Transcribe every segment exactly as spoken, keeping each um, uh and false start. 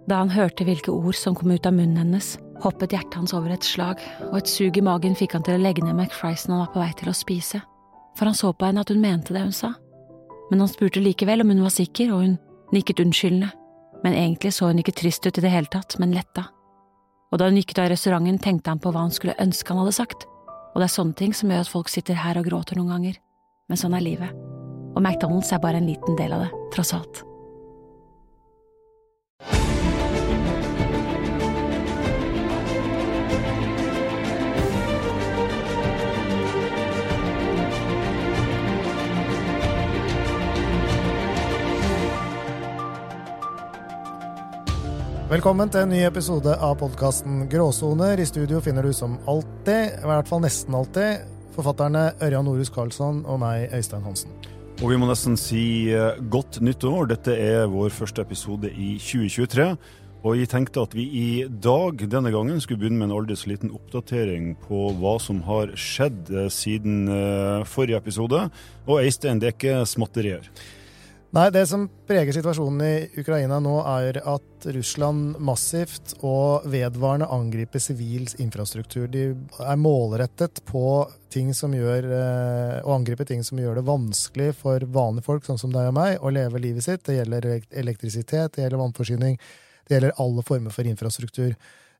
Da han hørte hvilke ord som kom ut av munnen hennes, hoppet hjertet hans over et slag, og et sug i magen fikk han til å legge ned McFriesen han var på vei til å spise, for han så på henne at hun mente det hun sa. Men han spurte likevel om hun var sikker, og hun nikket unnskyldende, men egentlig så hun ikke trist ut i det hele tatt, men letta. Og da hun gikk ut av restauranten, tenkte han på hva han skulle ønske han hadde sagt, og det er sånne ting som gjør at folk sitter her og gråter noen ganger, men sånn er livet. Og McDonald's er bare en liten del av det, tross alt. Velkommen til en ny episode av podcasten Gråsoner. I studio finner du som alltid, i hvert fall nesten alltid, forfatterne Ørjan Norhus Karlsson og meg, Øystein Hansen. Og vi må nesten si godt nyttår. Dette er vår første episode i tjue tjuetre, og jeg tenkte at vi i dag, denne gangen, skulle begynne med en aldri så liten oppdatering på hva som har skjedd siden forrige episode. Og Øystein, det er ikke smatterier. Nei, det som preger situasjonen i Ukraina nå er at Russland massivt og vedvarende angriper sivil infrastruktur. De er målrettet på ting som gjør, å angripe ting som gjør det vanskelig for vanlige folk, sånn som deg og meg, å leve livet sitt. Det gjelder elektrisitet, det gjelder vannforsyning, det gjelder alle former for infrastruktur.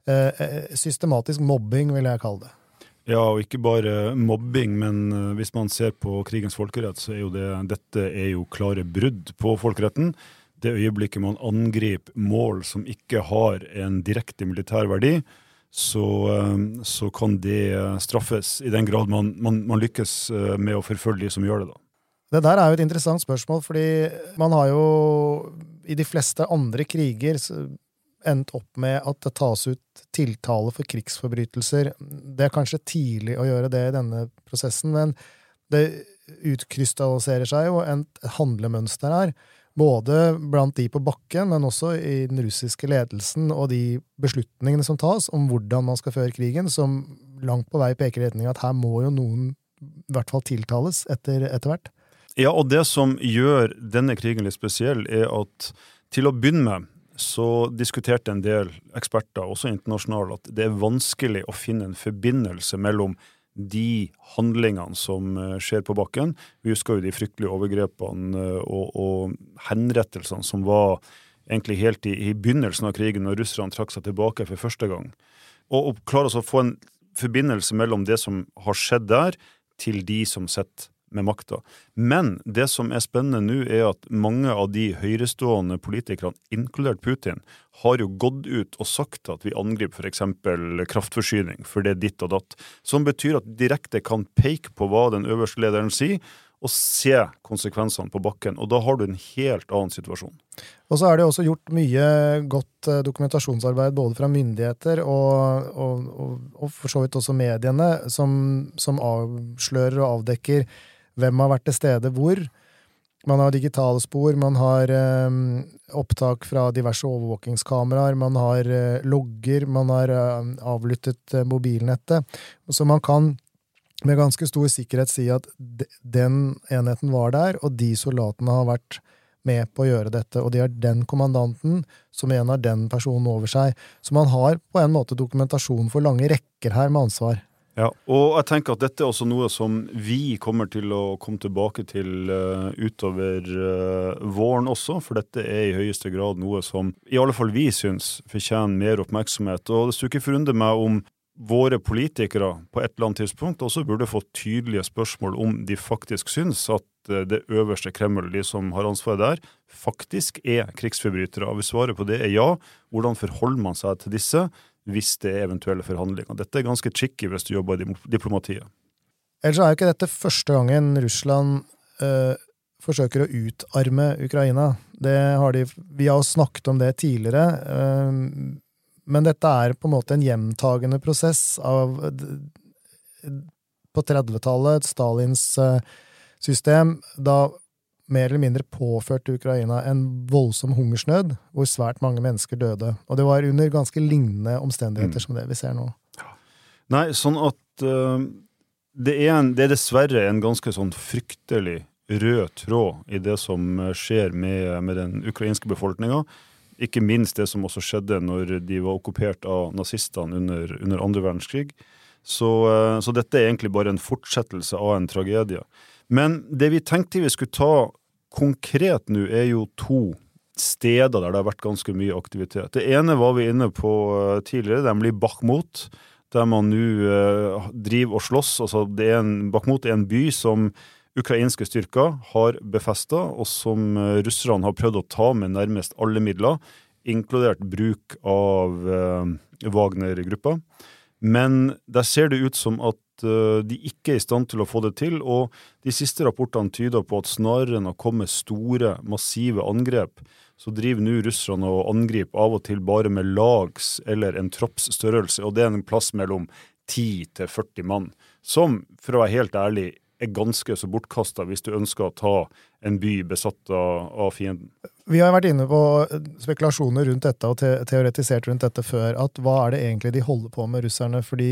Systematisk mobbing vil jeg kalle det. Ja, og ikke bare mobbing, men hvis man ser på krigens folkerett, så er jo det, dette er jo klare brudd på folkeretten. Det øyeblikket man angriper mål som ikke har en direkte militær verdi, så, så kan det straffes i den grad man, man, man lykkes med å forfølge de som gjør det da. Det der er jo et interessant spørsmål, fordi man har jo i de fleste andre kriger endt opp med at det tas ut tiltale for krigsforbrytelser. Det er kanskje tidlig å gjøre det i denne prosessen, men det utkrystalliserer seg jo et handlemønster her, både blant de på bakken, men også i den russiske ledelsen og de beslutningene som tas om hvordan man skal føre krigen, som langt på vei peker i retning at her må jo noen i hvert fall tiltales etter, etter hvert. Ja, og det som gjør denne krigen litt spesiell er at til å begynne med så diskuterte en del eksperter, også internasjonalt, at det er vanskelig å finne en forbindelse mellom de handlingene som skjer på bakken. Vi husker jo de fryktelige overgrepene og, og henrettelsene som var egentlig helt i, i begynnelsen av krigen, når russerne trakk seg tilbake for første gang. Og, og klare oss å få en forbindelse mellom det som har skjedd der, til de som sitter med makta. Men det som er spennende nå er at mange av de høyrestående politikerne, inkludert Putin, har jo gått ut og sagt at vi angriper for eksempel kraftforsyning, for det er ditt og datt, som betyr at direkte kan peke på hva den øverste lederen sier, og se konsekvensene på bakken, og da har du en helt annen situasjon. Og så er det også gjort mye godt dokumentasjonsarbeid både fra myndigheter og, og, og, og for så vidt også mediene, som, som avslører og avdekker hvem har vært til stede hvor. Man har digitale spor, man har eh, opptak fra diverse overvåkingskameraer, man har eh, logger, man har eh, avlyttet eh, mobilnettet. Så man kan med ganske stor sikkerhet si at de, den enheten var der, og de soldatene har vært med på å gjøre dette, og de har den kommandanten som en har den personen over seg. Så man har på en måte dokumentasjon for lange rekker her med ansvar. Ja, og jeg tenker at dette er også noe som vi kommer til å komme tilbake til uh, utover uh, våren også, for dette er i høyeste grad noe som i alle fall vi synes fortjener mer oppmerksomhet. Og det skulle ikke forundre meg om våre politikere på et eller annet tidspunkt også burde få tydelige spørsmål om de faktisk synes at uh, det øverste Kreml, de som har ansvaret der, faktisk er krigsforbrytere. Og hvis svaret på det er ja, hvordan forholder man seg til disse hvis det er eventuelle forhandlinger. Dette er ganske tricky hvis du jobber i diplomatiet. Ellers er jo ikke dette første gangen Russland øh, forsøker å utarme Ukraina. Det har de, vi har snakket om det tidligere, øh, men dette er på en måte en gjentagende prosess av på trettitallet, Stalins øh, system, da mer eller mindre påførte Ukraina en voldsom hungersnød, hvor svært mange mennesker døde. Og det var under ganske lignende omstendigheter mm. som det vi ser nå. Nei, sånn at uh, det, er en, det er dessverre en ganske sånn fryktelig rød tråd i det som skjer med, med den ukrainske befolkningen. Ikke minst det som også skjedde når de var okkupert av nazistene under, under andre verdenskrig. Så, så dette er egentlig bare en fortsettelse av en tragedie. Men det vi tenkte vi skulle ta konkret nå er jo to steder der det har vært ganske mye aktivitet. Det ene var vi inne på tidligere, det blir Bakhmut, der man nå uh, driver og slåss. Altså, det er en, Bakhmut er en by som ukrainske styrker har befestet, og som uh, russerne har prøvd å ta med nærmest alle midler, inkludert bruk av uh, Wagner-gruppa. Men der ser det ut som at uh, de ikke er i stand til å få det til, og de siste rapportene tyder på at snarere enn å komme store, massive angrep, så driver nå russerne og angriper av og til bare med lags eller en troppsstørrelse, og det er en plass mellom ti til førti mann, som, for å være helt ærlig, er ganske så bortkastet hvis du ønsker å ta en by besatt av, av fienden. Vi har vært inne på spekulasjoner rundt dette og te teoretisert rundt dette før, at hva er det egentlig de holder på med russerne, fordi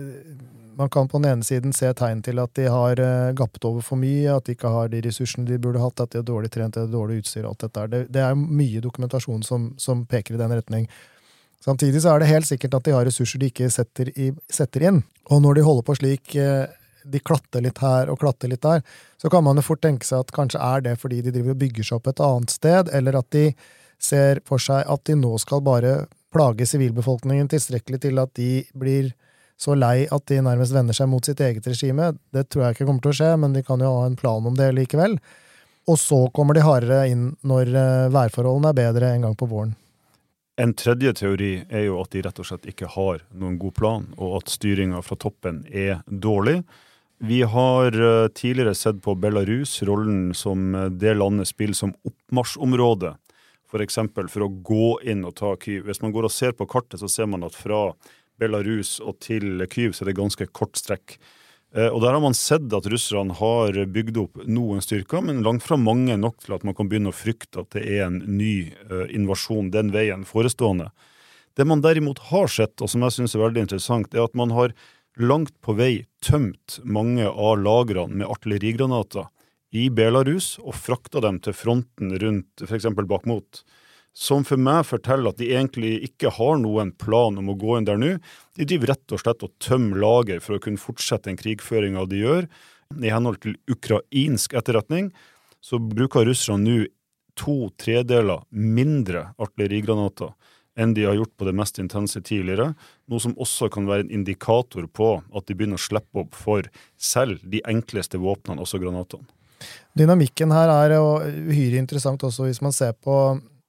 man kan på den ene siden se tegn til at de har gappet over for mye, at de ikke har de ressursene de burde hatt, at de er dårlig trent, at de er dårlig utstyr, alt dette. Det, det er mye dokumentasjon som, som peker i den retning. Samtidig så er det helt sikkert at de har ressurser de ikke setter, i, setter inn, og når de holder på slik, de klatter litt her og klatter litt der, så kan man jo fort tenke seg at kanskje er det fordi de driver og bygger seg opp et annet sted, eller at de ser for seg at de nå skal bare plage sivilbefolkningen tilstrekkelig til at de blir så lei at de nærmest vender seg mot sitt eget regime. Det tror jeg ikke kommer til å skje, men de kan jo ha en plan om det likevel. Og så kommer de hardere inn når værforholdene er bedre en gang på våren. En tredje teori er jo at de rett og slett ikke har noen god plan, og at styringen fra toppen er dårlig. Vi har tidligere sett på Belarus, rollen som det landet spiller som oppmarsjområde, for eksempel for å gå inn og ta Kyiv. Hvis man går og ser på kartet, så ser man at fra Belarus og til Kyiv så er det ganske kort strekk. Og der har man sett at russerne har bygd opp noen styrker, men langt fra mange nok til at man kan begynne å frykte at det er en ny invasjon den veien forestående. Det man derimot har sett, og som jeg synes er veldig interessant, er at man har langt på vei tømt mange av lagrene med artillerigranater i Belarus og frakta dem til fronten rundt for eksempel Bakhmut, som for meg forteller at de egentlig ikke har noen plan om å gå inn der nå. De driver rett og slett og tømmer lager for å kunne fortsette en krigføring av de gjør. I henhold til ukrainsk etterretning, så bruker russerne nå to tredeler mindre artillerigranater enn de har gjort på det mest intense tidligere, noe som også kan være en indikator på at de begynner å slippe opp for selv de enkleste våpnene, også granatene. Dynamikken her er uhyre interessant også hvis man ser på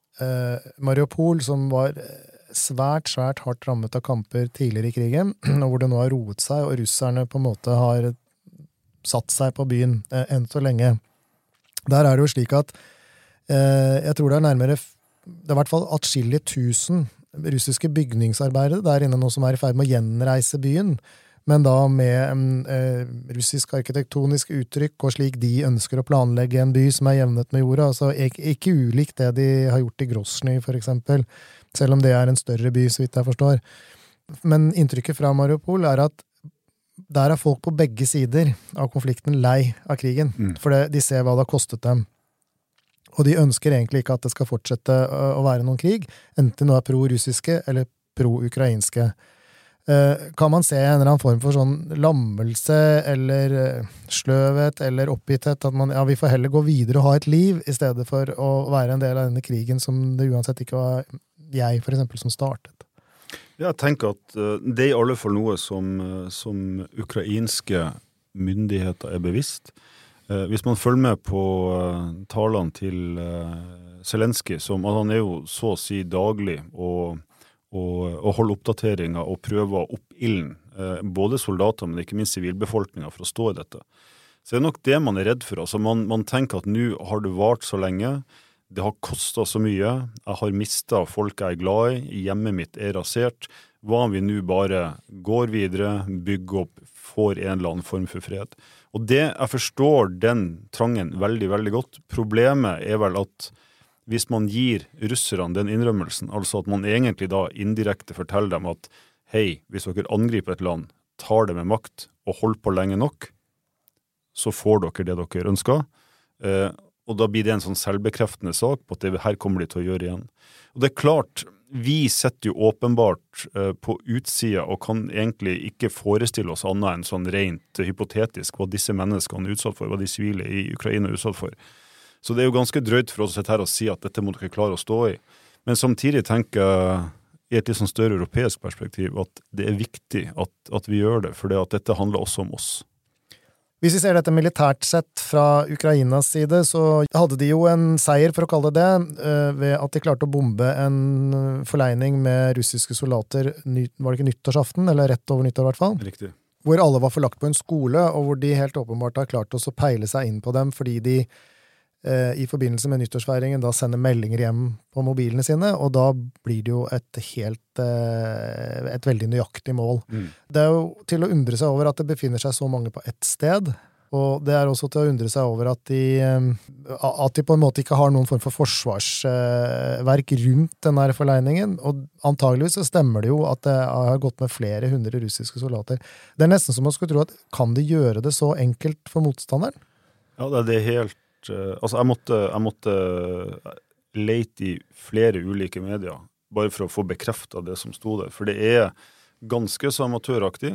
Uh, Mariupol, som var svært, svært hardt rammet av kamper tidligere i krigen, og hvor det nå har roet seg, og russerne på en måte har satt seg på byen uh, enn så lenge. Der er det jo slik at uh, jeg tror det er nærmere, det er i hvert fall atskillig tusen russiske bygningsarbeidere der inne nå som er i ferd med å gjenreise byen, men da med eh, russisk arkitektonisk uttrykk, og slik de ønsker å planlegge en by som er jevnet med jorda, altså ikke, ikke ulikt det de har gjort i Grosny for eksempel, selv om det er en større by, så vidt jeg forstår. Men inntrykket fra Mariupol er at der er folk på begge sider av konflikten lei av krigen, mm. for det, de ser hva det har kostet dem. Og de ønsker egentlig ikke at det skal fortsette å være noen krig, enten det er pro-russiske eller pro-ukrainske. Kan man se en eller annen form for sånn lammelse eller sløvhet eller oppgitthet, at man, ja, vi får heller gå videre og ha et liv i stedet for å være en del av denne krigen som det uansett ikke var jeg for eksempel som startet. Jeg tenker at det er i alle fall noe som, som ukrainske myndigheter er bevisst. Hvis man følger med på talene til Zelensky, som han er jo så å si daglig og Og, og holde oppdateringer og prøve å opp ilden, eh, både soldater, men ikke minst sivilbefolkningen for å stå i dette. Så det er nok det man er redd for. Altså man, man tenker at nå har det vart så lenge, det har kostet så mye, jeg har mistet folk jeg er glad i, hjemmet mitt er rasert, hva om vi nå bare går videre, bygger opp, får en eller annen form for fred. Og det, jeg forstår den trangen veldig, veldig godt. Problemet er vel at hvis man gir russerne den innrømmelsen, altså at man egentlig da indirekte forteller dem at hei, hvis dere angriper et land, tar det med makt og holder på lenge nok, så får dere det dere ønsker. Eh, og da blir det en sånn selvbekreftende sak på at det her kommer de til å gjøre igjen. Og det er klart, vi setter jo åpenbart uh, på utsida og kan egentlig ikke forestille oss annet enn sånn rent hypotetisk hva disse menneskene er utsatt for, hva de sivile i Ukraina er utsatt for. Så det er jo ganske drøyt for oss å sitte her og si at dette må dere klare å stå i. Men samtidig tenker jeg i et litt sånn større europeisk perspektiv at det er viktig at, at vi gjør det, for det at dette handler også om oss. Hvis vi ser dette militært sett fra Ukrainas side, så hadde de jo en seier, for å kalle det det, ved at de klarte å bombe en forleining med russiske soldater, var det ikke nyttårsaften, eller rett over nyttår i hvert fall? Riktig. Hvor alle var forlagt på en skole, og hvor de helt åpenbart har klart å peile seg inn på dem, fordi de i forbindelse med nyttårsfeiringen da sender meldinger hjem på mobilene sine, og da blir det jo et helt et veldig nøyaktig mål. Mm. Det er jo til å undre seg over at det befinner seg så mange på ett sted, og det er også til å undre seg over at de, at de på en måte ikke har noen form for forsvarsverk rundt denne forleiningen, og antageligvis så stemmer det jo at det har gått med flere hundre russiske soldater. Det er nesten som man skulle tro at kan de gjøre det så enkelt for motstanderen? Ja, det er helt Altså, jeg måtte, jeg måtte lete i flere ulike medier, bare for å få bekreftet det som sto der, for det er ganske så amatøraktig,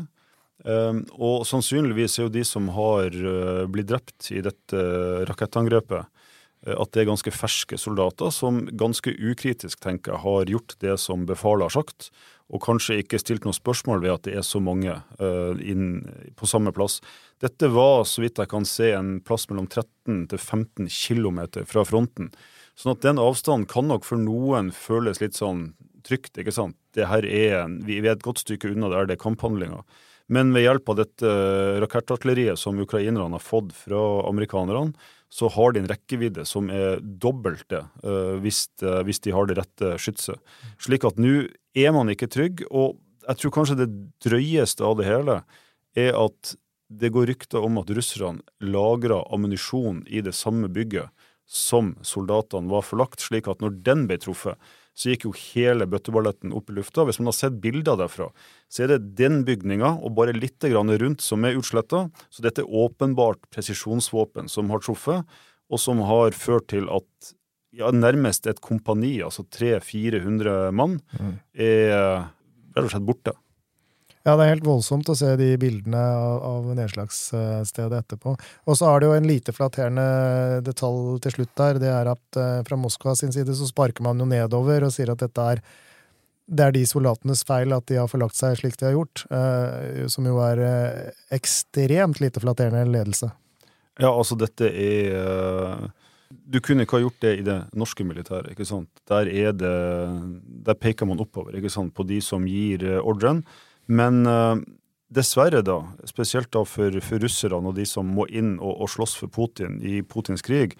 um, og sannsynligvis er jo de som har uh, blitt drept i dette rakettangrepet, uh, at det er ganske ferske soldater som ganske ukritisk, tenker jeg, har gjort det som befalet har sagt, og kanskje ikke stilt noe spørsmål ved at det er så mange uh, inn på samme plass. Dette var, så vidt jeg kan se, en plass mellom tretten til femten kilometer fra fronten. Sånn at den avstanden kan nok for noen føles litt sånn trygt, ikke sant? Det her er, vi er et godt stykke unna der det er kamphandlinger. Men ved hjelp av dette rakettartilleriet som ukrainerne har fått fra amerikanerne, så har de en rekkevidde som er dobbelt det, uh, hvis, uh, hvis de har det rette skytset. Slik at nå er man ikke trygg, og jeg tror kanskje det drøyeste av det hele er at det går rykter om at russerne lagret ammunisjon i det samme bygget som soldatene var forlagt, slik at når den ble truffet, så gikk jo hele bøtteballetten opp i lufta. Hvis man har sett bilder derfra, så er det den bygninga og bare litt grann rundt som er utslettet. Så dette er åpenbart presisjonsvåpen som har truffet, og som har ført til at ja, nærmest et kompani, altså tre til fire hundre mann, mm. er rett og slett borte. Ja, det er helt voldsomt å se de bildene av, av nedslagsstedet etterpå. Og så er det jo en lite flatterende detalj til slutt der, det er at uh, fra Moskva sin side så sparker man jo nedover og sier at dette er, det er de soldatenes feil at de har forlagt seg slik de har gjort, uh, som jo er uh, ekstremt lite flatterende ledelse. Ja, altså dette er... Uh... Du kunne ikke ha gjort det i det norske militæret, ikke sant? Der er det, der peker man oppover, ikke sant, på de som gir ordren. Men uh, dessverre da, spesielt da for, for russerne og de som må inn og, og slåss for Putin i Putins krig,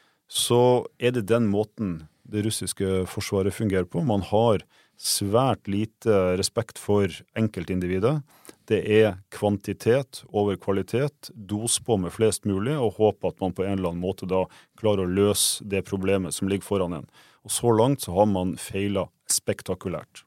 så er det den måten det russiske forsvaret fungerer på. Man har svært lite respekt for enkeltindividet. Det er kvantitet over kvalitet, dos på med flest mulig, og håpe at man på en eller annen måte da klarer å løse det problemet som ligger foran en. Og så langt så har man feilet spektakulært.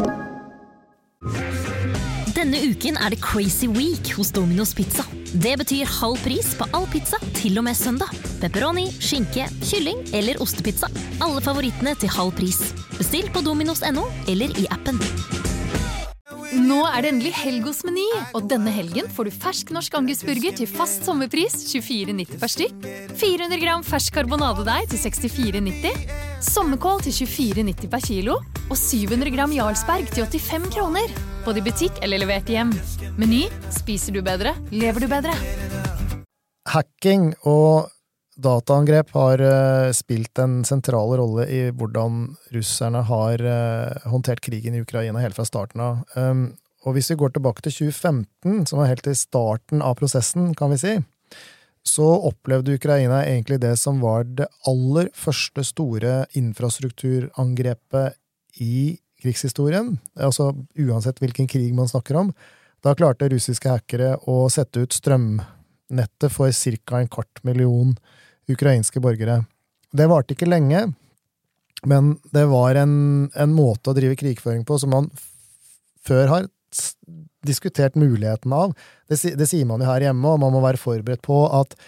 Denne uken er det Crazy Week hos Domino's Pizza. Det betyr halv pris på all pizza til og med søndag. Pepperoni, skinke, kylling eller ostepizza. Alle favorittene til halv pris. Bestill på dominos punktum no eller i appen. Nå er det endelig helg hos Meny, og denne helgen får du fersk norsk angusburger til fast sommerpris tjuefire nitti per stykk, fire hundre gram fersk karbonadedeig til sekstifire nitti, sommerkål til tjuefire nitti per kilo, og syv hundre gram Jarlsberg til åttifem kroner. Både i butikk eller levert hjem. Meny, spiser du bedre, lever du bedre. Hacking og dataangrep har uh, spilt en sentral rolle i hvordan russerne har uh, håndtert krigen i Ukraina helt fra starten av. Um, og hvis vi går tilbake til tjue femten, som var helt i starten av prosessen, kan vi si, så opplevde Ukraina egentlig det som var det aller første store infrastrukturangrepet i krigshistorien, altså uansett hvilken krig man snakker om. Da klarte russiske hackere å sette ut strømnettet for cirka en kvart million ukrainske borgere. Det varte ikke lenge, men det var en, en måte å drive krigføring på som man f- før har diskutert muligheten av. Det, det sier man jo her hjemme, og man må være forberedt på at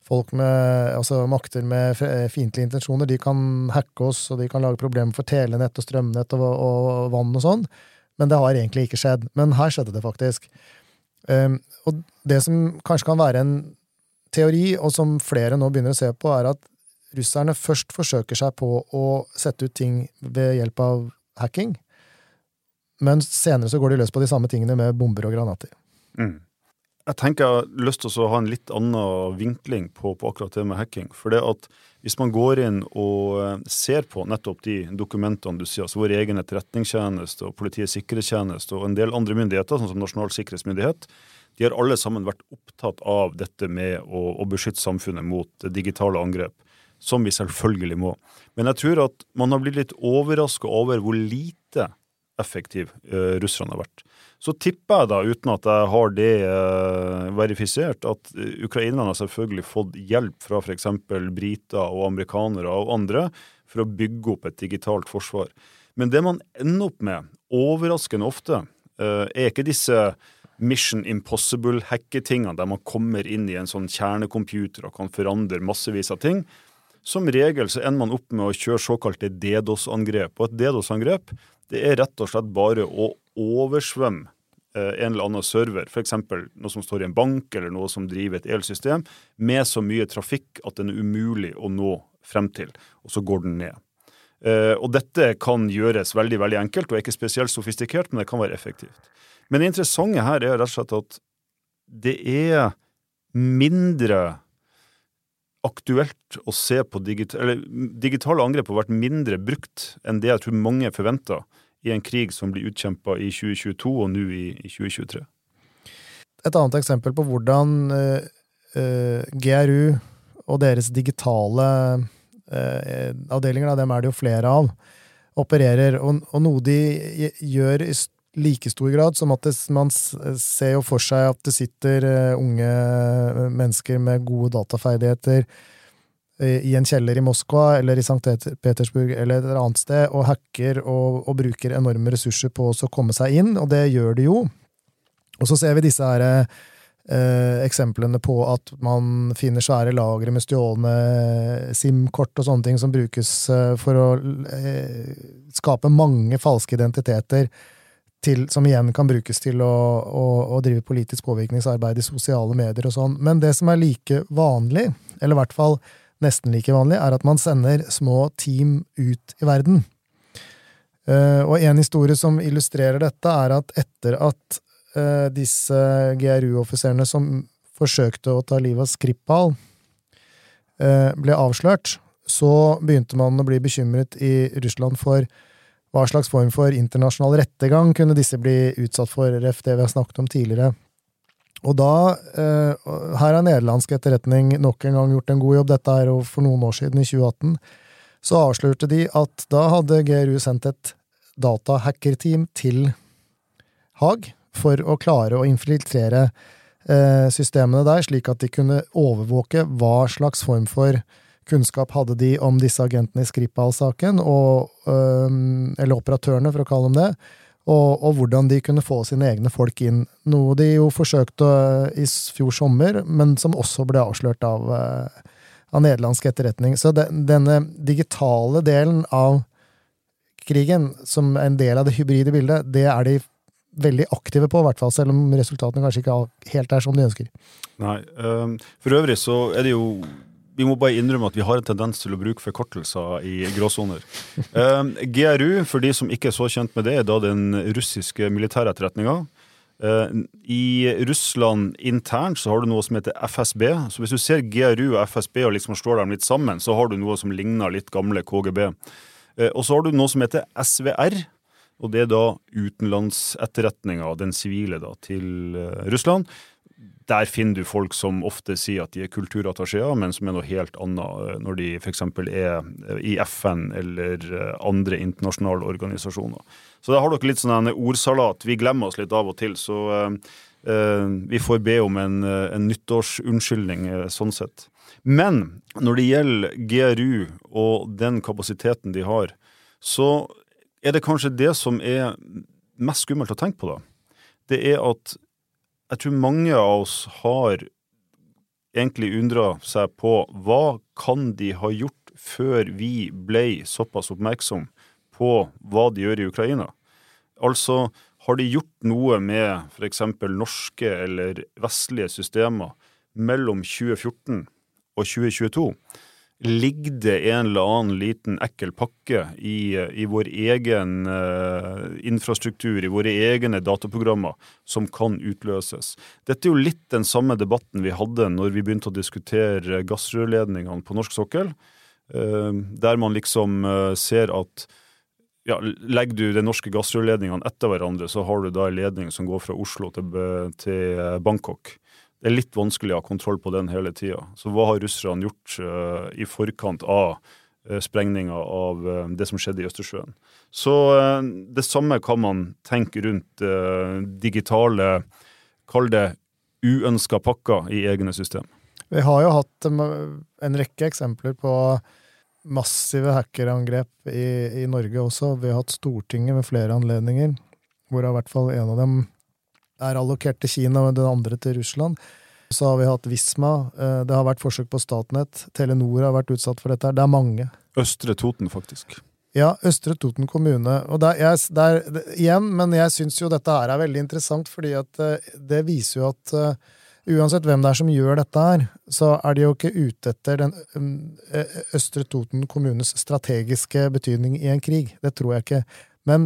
folk med, altså makter med fiendtlige intensjoner, de kan hacke oss, og de kan lage problemer for telenett og strømnett og, og vann og sånn, men det har egentlig ikke skjedd. Men her skjedde det faktisk. Um, og det som kanskje kan være en teori, og som flere nå begynner å se på, er at russerne først forsøker seg på å sette ut ting ved hjelp av hacking, men senere så går de løs på de samme tingene med bomber og granater. Mm. Jeg tenker jeg har lyst til å ha en litt annen vinkling på, på akkurat det med hacking, for det at hvis man går inn og ser på nettopp de dokumentene du sier, altså vår egen etterretningstjeneste og politiets sikkerhetstjeneste og en del andre myndigheter, sånn som Nasjonal sikkerhetsmyndighet, de har alle sammen vært opptatt av dette med å, å beskytte samfunnet mot digitale angrep, som vi selvfølgelig må. Men jeg tror at man har blitt litt overrasket over hvor lite effektiv eh, russerne har vært. Så tipper jeg da, uten at jeg har det eh, verifisert, at ukrainerne har selvfølgelig fått hjelp fra for eksempel briter og amerikanere og andre for å bygge opp et digitalt forsvar. Men det man ender opp med, overraskende ofte, eh, er ikke disse Mission Impossible-hacketingene, der man kommer inn i en sånn kjernecomputer og kan forandre massevis av ting. Som regel så ender man opp med å kjøre såkalte DDoS-angrep. Og et DDoS-angrep, det er rett og slett bare å oversvømme eh, en eller annen server, for eksempel noe som står i en bank eller noe som driver et elsystem, med så mye trafikk at den er umulig å nå frem til, og så går den ned. Eh, og dette kan gjøres veldig, veldig enkelt, og er ikke spesielt sofistikert, men det kan være effektivt. Men det interessante her er rett og slett at det er mindre aktuelt å se på digital, eller digitale angrep har vært mindre brukt enn det jeg tror mange forventer i en krig som blir utkjempet i tjue tjueto og nå i, i tjue tjuetre. Et annet eksempel på hvordan uh, uh, G R U og deres digitale uh, avdelinger, av dem er det jo flere av, opererer, og, og noe de gjør i like stor grad som at det, man ser jo for seg at det sitter uh, unge mennesker med gode dataferdigheter uh, i en kjeller i Moskva eller i Sankt Petersburg eller et annet sted og hacker og, og bruker enorme ressurser på å komme seg inn, og det gjør de jo. Og så ser vi disse her uh, eksemplene på at man finner svære lagre med stjålne SIM-kort og sånne ting som brukes uh, for å uh, skape mange falske identiteter til, som igjen kan brukes til å, å, å drive politisk påvirkningsarbeid i sosiale medier og sånn. Men det som er like vanlig, eller i hvert fall nesten like vanlig, er at man sender små team ut i verden. Uh, og en historie som illustrerer dette er at etter at uh, disse G R U-offiserene som forsøkte å ta livet av Skripal uh, ble avslørt, så begynte man å bli bekymret i Russland for hva slags form for internasjonal rettegang kunne disse bli utsatt for, ref det vi har snakket om tidligere. Og da, eh, her har nederlandsk etterretning nok en gang gjort en god jobb, dette er jo for noen år siden, i tjue atten, så avslørte de at da hadde G R U sendt et datahackerteam til Haag for å klare å infiltrere eh, systemene der, slik at de kunne overvåke hva slags form for kunnskap hadde de om disse agentene i Skripal-saken, og, um, eller operatørene, for å kalle dem det, og, og hvordan de kunne få sine egne folk inn. Noe de jo forsøkte uh, i fjor sommer, men som også ble avslørt av, uh, av nederlandsk etterretning. Så de, denne digitale delen av krigen, som en del av det hybride bildet, det er de veldig aktive på, i hvert fall, selv om resultatene kanskje ikke helt er som de ønsker. Nei, um, for øvrig så er det jo vi må bare innrømme at vi har en tendens til å bruke forkortelser i gråsoner. Um, G R U, for de som ikke er så kjent med det, er da den russiske militæretterretningen. Uh, I Russland internt så har du noe som heter F S B. Så hvis du ser G R U og F S B og liksom slår dem litt sammen, så har du noe som ligner litt gamle K G B. Uh, og så har du noe som heter S V R, og det er da utenlandsetterretningen, den sivile da, til uh, Russland. Der finner du folk som ofte sier at de er kulturattachéer, men som er noe helt annet når de for eksempel er i F N eller andre internasjonale organisasjoner. Så da har dere litt sånn en ordsalat. Vi glemmer oss litt av og til, så uh, vi får be om en, en nyttårsunnskyldning sånn sett. Men når det gjelder G R U og den kapasiteten de har, så er det kanskje det som er mest skummelt å tenke på da. Det er at jeg tror mange av oss har egentlig undre seg på hva kan de ha gjort før vi ble såpass oppmerksom på hva de gjør i Ukraina. Altså, har de gjort noe med for eksempel norske eller vestlige systemer mellom tjue fjorten og tjue tjueto? Ligger det en eller annen liten ekkel pakke i, i vår egen uh, infrastruktur, i våre egne dataprogrammer, som kan utløses? Dette er jo litt den samme debatten vi hadde når vi begynte å diskutere gassrørledningene på norsk sokkel, uh, der man liksom uh, ser at ja, legger du de norske gassrørledningene etter hverandre, så har du da en ledning som går fra Oslo til, til Bangkok. Det er litt vanskelig å ha kontroll på den hele tiden. Så hva har russerne gjort uh, i forkant av uh, sprengninga av uh, det som skjedde i Østersjøen? Så uh, det samme kan man tenke rundt uh, digitale, kall det uønsket pakker i egne system. Vi har jo hatt um, en rekke eksempler på massive hackerangrep i, i Norge også. Vi har hatt Stortinget med flere anledninger, hvor i hvert fall en av dem er allokert til Kina, og den andre til Russland. Så har vi hatt Visma, det har vært forsøk på Statnett, Telenor har vært utsatt for dette, det er mange. Østre Toten, faktisk. Ja, Østre Toten kommune. Og der, jeg, der, igjen, men jeg synes jo dette her er veldig interessant, fordi at det viser jo at uh, uansett hvem det er som gjør dette her, så er de jo ikke ute etter den um, Østre Toten kommunes strategiske betydning i en krig. Det tror jeg ikke. Men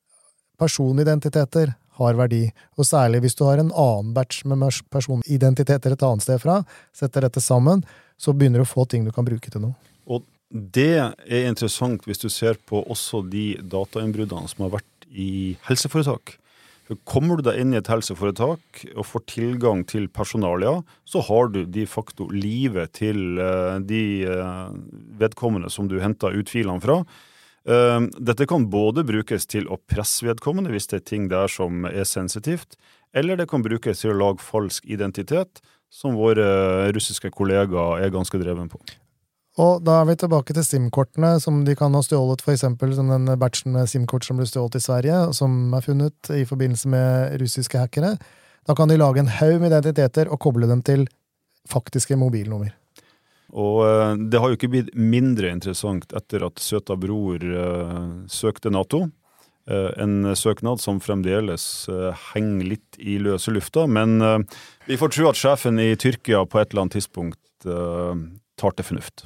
personidentiteter har verdi, og særlig hvis du har en annen batch med personidentiteter et annet sted fra, setter dette sammen, så begynner du å få ting du kan bruke til noe. Og det er interessant hvis du ser på også de datainnbruddene som har vært i helseforetak. For kommer du deg inn i et helseforetak og får tilgang til personalia, så har du de facto livet til de vedkommende som du hentet ut filene fra. Uh, dette kan både brukes til å presse vedkommende hvis det er ting der som er sensitivt, eller det kan brukes til å lage falsk identitet, som våre russiske kollegaer er ganske dreven på. Og da er vi tilbake til SIM-kortene, som de kan ha stjålet, for eksempel som den batchen med SIM-kort som ble stjålet i Sverige, som er funnet i forbindelse med russiske hackere. Da kan de lage en haug med identiteter og koble dem til faktiske mobilnummer. Og uh, det har jo ikke blitt mindre interessant etter at søta bror uh, søkte NATO. Uh, en søknad som fremdeles uh, henger litt i løse lufta, men uh, vi får tro at sjefen i Tyrkia på et eller annet tidspunkt uh, tar til fornuft.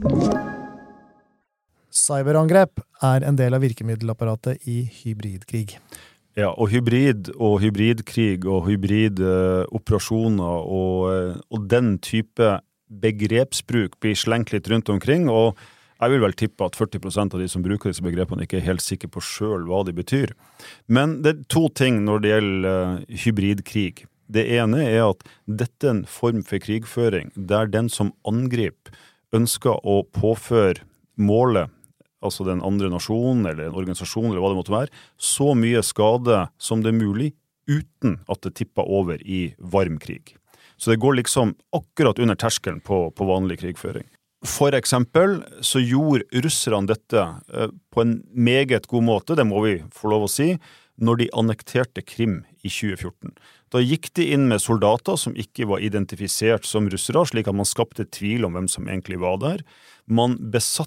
Cyberangrep er en del av virkemiddelapparatet i hybridkrig. Ja, og hybrid og hybridkrig og hybridoperasjoner uh, og, uh, og den type begrepsbruk blir slengt litt rundt omkring, og jeg vil vel tippe at førti prosent av de som bruker disse begrepene ikke er helt sikre på selv hva de betyr. Men det er to ting når det gjelder uh, hybridkrig. Det ene er at dette er en form for krigføring der den som angriper ønsker å påføre målet, altså den andre nasjonen eller en organisasjon eller hva det måtte være, så mye skade som det er mulig uten at det tipper over i varm krig. Så det går liksom akkurat under terskelen på, på vanlig krigføring. For eksempel så gjorde russerne dette eh, på en meget god måte, det må vi få lov å si, når de annekterte Krim i tjue fjorten. Da gikk de inn med soldater som ikke var identifisert som russere, slik at man skapte tvil om hvem som egentlig var der. Man besatt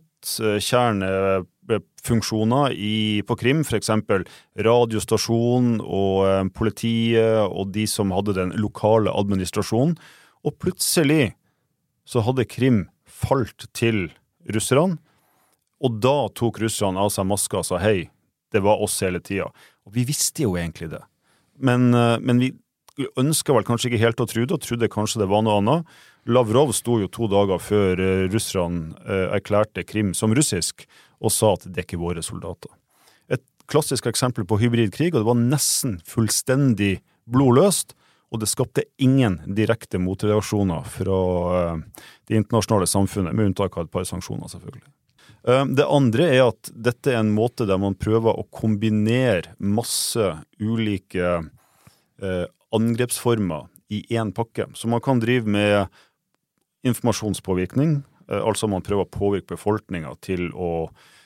kjernefunksjoner i, på Krim, for eksempel radiostasjon og politiet og de som hadde den lokale administrasjonen. Og plutselig så hadde Krim falt til russerne, og da tok russerne av seg maska og sa hei, det var oss hele tiden. Og vi visste jo egentlig det. Men, men vi ønsket vel kanskje ikke helt å tro det, og trodde kanskje det var noe annet. Lavrov sto jo to dager før russerne erklærte Krim som russisk, og sa at det er ikke våre soldater. Et klassisk eksempel på hybridkrig, og det var nesten fullstendig blodløst, og det skapte ingen direkte motreaksjoner fra det internasjonale samfunnet, med unntak av et par sanksjoner selvfølgelig. Det andre er at dette er en måte der man prøver å kombinere masse ulike angrepsformer i en pakke. Så man kan drive med informasjonspåvirkning, altså man prøver å påvirke befolkningen til å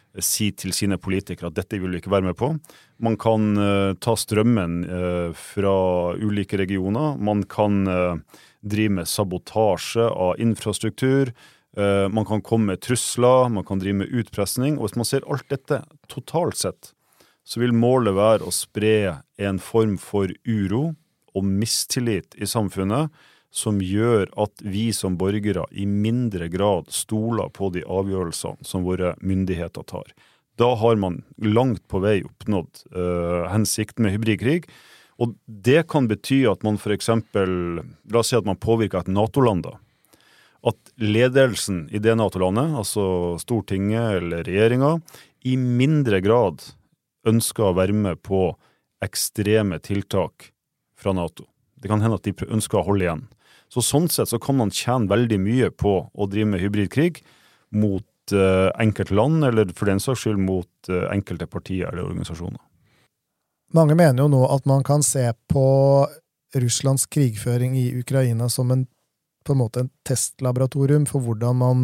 si til sine politikere at dette vil vi ikke være med på. Man kan uh, ta strømmen uh, fra ulike regioner. Man kan uh, drive med sabotasje av infrastruktur. Uh, man kan komme med trusler. Man kan drive med utpressning. Og hvis man ser alt dette totalt sett, så vil målet være å spre en form for uro og mistillit i samfunnet som gjør at vi som borgere i mindre grad stoler på de avgjørelsene som våre myndigheter tar. Da har man langt på vei oppnådd uh, hensikten med hybridkrig, og det kan bety at man for eksempel, la oss si at man påvirker et NATO-land da, at ledelsen i det NATO-landet, altså Stortinget eller regjeringen, i mindre grad ønsker å være med på ekstreme tiltak fra NATO. Det kan hende at de ønsker å holde igjen. Så sånn sett så kan man tjene veldig mye på å drive med hybridkrig mot uh, enkelte land, eller for den saks skyld mot uh, enkelte partier eller organisasjoner. Mange mener jo nå at man kan se på Russlands krigføring i Ukraina som en, på en måte en testlaboratorium for hvordan man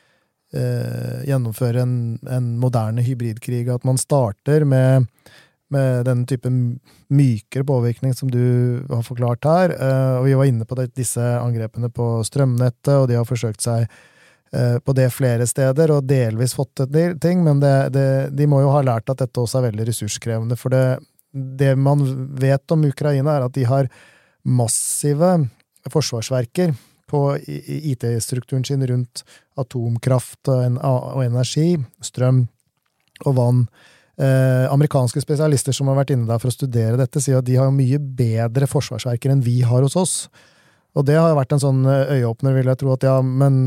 uh, gjennomfører en, en moderne hybridkrig, at man starter med med den type mykere påvirkning som du har forklart her, og vi var inne på det, disse angrepene på strømnettet, og de har forsøkt seg på det flere steder, og delvis fått til ting, men det, det, de må jo ha lært at dette også er veldig ressurskrevende, for det, det man vet om Ukraina er at de har massive forsvarsverker på I T-strukturen sin rundt atomkraft og, og energi, strøm og vann. Eh, amerikanske spesialister som har vært inne der for å studere dette, sier at de har mye bedre forsvarsverker enn vi har hos oss. Og det har vært en sånn øyeåpner, vil jeg tro, at ja, men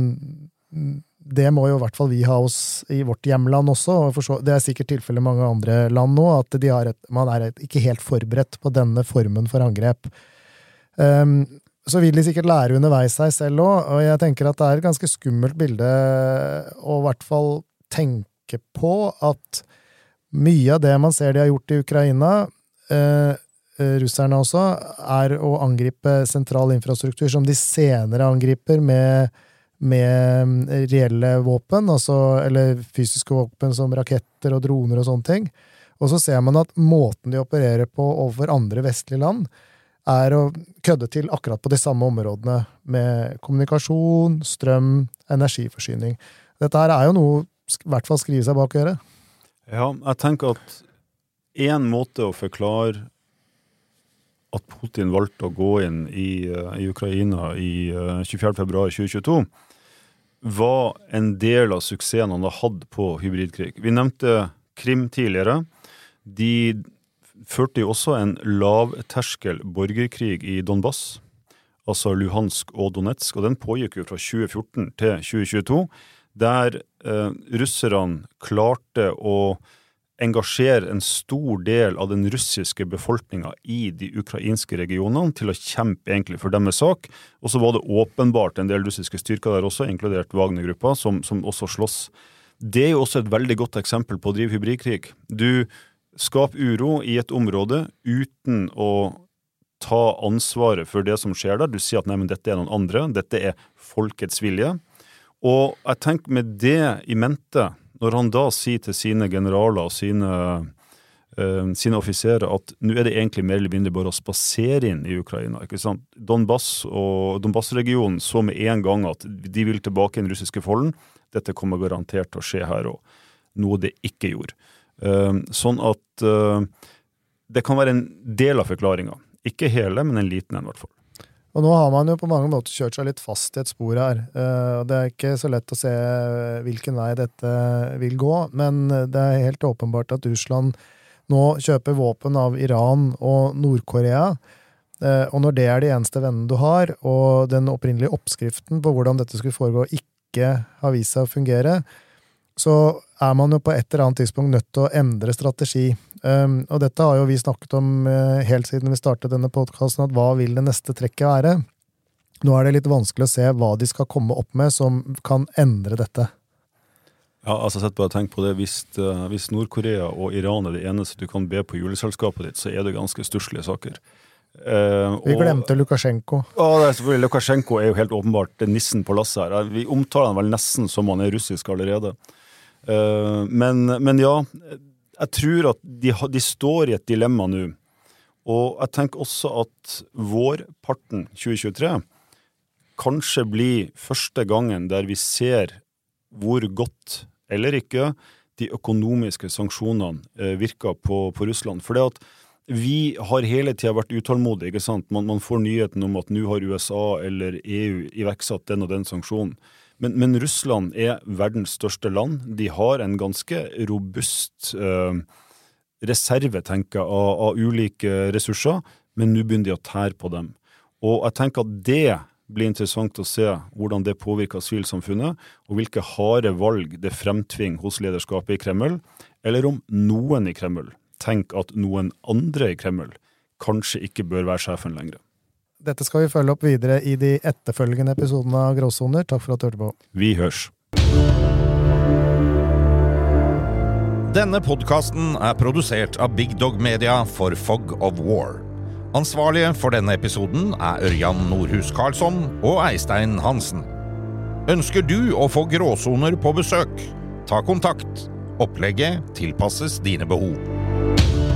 det må jo i hvert fall vi ha oss i vårt hjemland også, og så, det er sikkert tilfellet i mange andre land nå, at de har et, man er et, ikke helt forberedt på denne formen for angrep. Um, så vil de sikkert lære underveis seg selv også, og jeg tenker at det er et ganske skummelt bilde å i hvert fall tenke på at mye av det man ser de har gjort i Ukraina, eh, russerne også, er å angripe sentral infrastruktur som de senere angriper med, med reelle våpen, altså, eller fysiske våpen som raketter og droner og sånne ting. Og så ser man at måten de opererer på overfor andre vestlige land, er å kødde til akkurat på de samme områdene, med kommunikasjon, strøm, energiforsyning. Dette her er jo noe, i hvert fall skrive seg bak øret. Ja, jeg tenker at en måte å forklare at Putin valgte å gå inn i, i Ukraina i tjuefjerde februar tjue tjueto var en del av suksessen han har hatt på hybridkrig. Vi nevnte Krim tidligere. De førte jo også en lavterskel borgerkrig i Donbass, altså Luhansk og Donetsk, og den pågikk jo fra tjue fjorten til tjue tjueto, der eh, russerne klarte å engasjere en stor del av den russiske befolkningen i de ukrainske regionene til å kjempe egentlig for deres sak, og så var det åpenbart en del russiske styrker der også, inkludert Wagner-gruppa, som, som også slåss. Det er jo også et veldig godt eksempel på å drive hybridkrig. Du skaper uro i et område uten å ta ansvaret for det som skjer der. Du sier at nei, men dette er noen andre, dette er folkets vilje. Og jeg tenker med det i mente, når han da sier til sine generaler og sine, uh, sine offiserer at nå er det egentlig mer eller mindre bare å spasere inn i Ukraina, ikke sant? Donbass og Donbass-regionen så med en gang at de vil tilbake i den russiske folden. Dette kommer garantert til å skje her også, noe det ikke gjorde. Uh, sånn at uh, det kan være en del av forklaringen. Ikke hele, men en liten en i hvert fall. Og nå har man jo på mange måter kjørt seg litt fast i et spor her. Uh, det er ikke så lett å se hvilken vei dette vil gå, men det er helt åpenbart at Russland nå kjøper våpen av Iran og Nord-Korea, uh, og når det er de eneste vennene du har, og den opprinnelige oppskriften på hvordan dette skulle foregå ikke har vist seg å fungere, så er man jo på et eller annet tidspunkt nødt til å endre strategi. Um, og dette har jo vi snakket om uh, helt siden vi startet denne podcasten, at hva vil det neste trekket være? Nå er det litt vanskelig å se hva de skal komme opp med som kan endre dette. Ja, altså sett bare tenk på det. Hvis, uh, hvis Nord-Korea og Iran er det eneste du kan be på juleselskapet ditt, så er det ganske stusslige saker. Uh, vi og, glemte Lukasjenko. Ja, det er selvfølgelig. Lukasjenko er jo helt åpenbart nissen på lasset her. Vi omtaler han vel nesten som han er russisk allerede. Uh, men, men ja, jeg tror at de, de står i et dilemma nå. Og jeg tenker også at vårparten tjue tjuetre kanskje blir første gangen der vi ser hvor godt, eller ikke, de økonomiske sanksjonene eh, virker på, på Russland. For det at vi har hele tiden vært utålmodige, ikke sant? Man, man får nyheten om at nå har U S A eller E U iverksatt den og den sanksjonen. Men, men Russland er verdens største land. De har en ganske robust eh, reserve, tenker jeg, av, av ulike ressurser, men nå begynner de å tære på dem. Og jeg tenker at det blir interessant å se hvordan det påvirker sivilsamfunnet, og hvilke harde valg det fremtvinger hos lederskapet i Kreml, eller om noen i Kreml tenker at noen andre i Kreml kanskje ikke bør være sjefen lenger. Dette skal vi følge opp videre i de etterfølgende episodene av Gråsoner. Takk for at du hørte på. Vi hørs. Denne podcasten er produsert av Big Dog Media for Fog of War. Ansvarlige for denne episoden er Ørjan Nordhus Karlsson og Eistein Hansen. Ønsker du å få Gråsoner på besøk? Ta kontakt. Opplegget tilpasses dine behov.